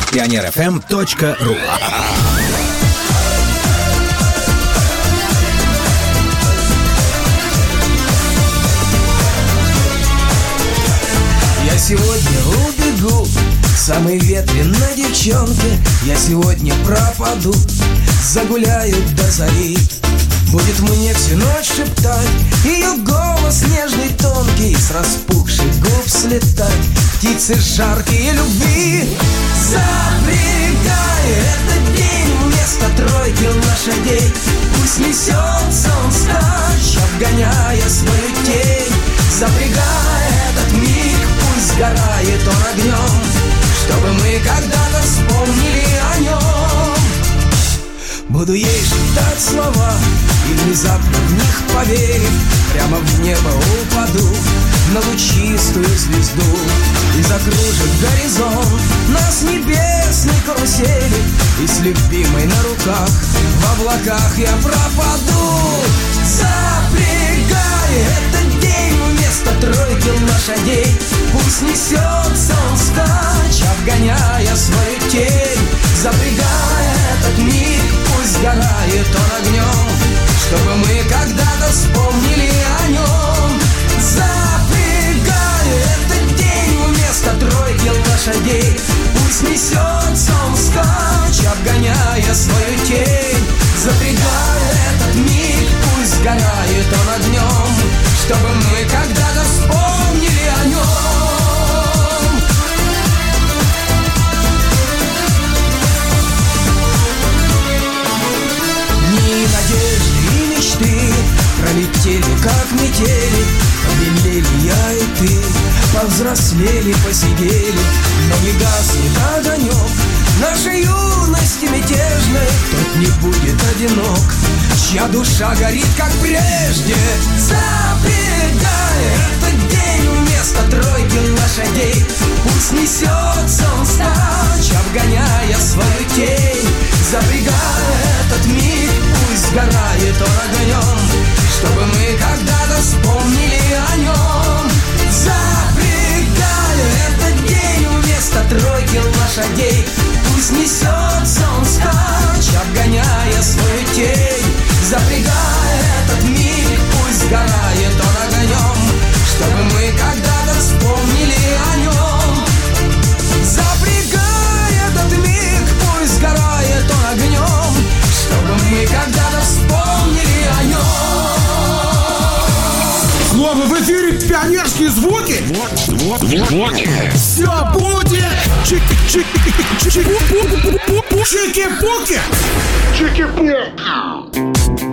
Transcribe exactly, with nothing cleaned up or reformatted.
пионер эф эм точка ру. Я сегодня убегу к самой ветреной девчонке. Я сегодня пропаду, загуляю до зари. Будет мне всю ночь шептать ее голос нежный, тонкий, с распухших губ слетать птицы жаркие любви. Запрягай этот день вместо тройки лошадей. Пусть несется он скач, обгоняя свою тень. Запрягай этот миг, пусть сгорает он огнем, чтобы мы когда-то вспомнили о нем. Буду ей шептать слова и внезапно в них поверив, прямо в небо упаду на лучистую звезду. И закружит горизонт нас небесной карусели, и с любимой на руках в облаках я пропаду. Запрягай этот день вместо тройки лошадей. Пусть несется он скач, обгоняя свою тень. Запрягай этот миг, пусть сгорает он огнем, чтобы мы когда-то вспомнили о нем. Запрягай этот день вместо тройки лошадей. Пусть несется он скач, обгоняя свою тень. Запрягай этот миг, пусть сгорает он огнем, чтобы мы когда-то вспомнили о нем. Дни надежды и мечты пролетели, как метели. Побелели я и ты, повзрослели, посидели. Но не гаснет огонек нашей юности мятежной. Тот не будет одинок, чья душа горит, как прежде. Запрягай этот день вместо тройки лошадей. Пусть несется он скач, обгоняя свою тень. Запрягай этот миг, пусть сгорает он огнем, чтобы мы когда-то вспомнили о нем. Запрягай этот день вместо тройки лошадей. Пусть несется он скач, обгоняя свою тень. Запрягай этот миг, пусть сгорает он огнем, чтобы мы когда-то вспомнили о нем. Запрягай этот миг, пусть сгорает он огнем, чтобы мы когда-то вспомнили о нем. Снова в эфире пионерские звуки. Вот, вот, вот. Все будет чики-чики-чики-чики-пуки. Чики-пуки.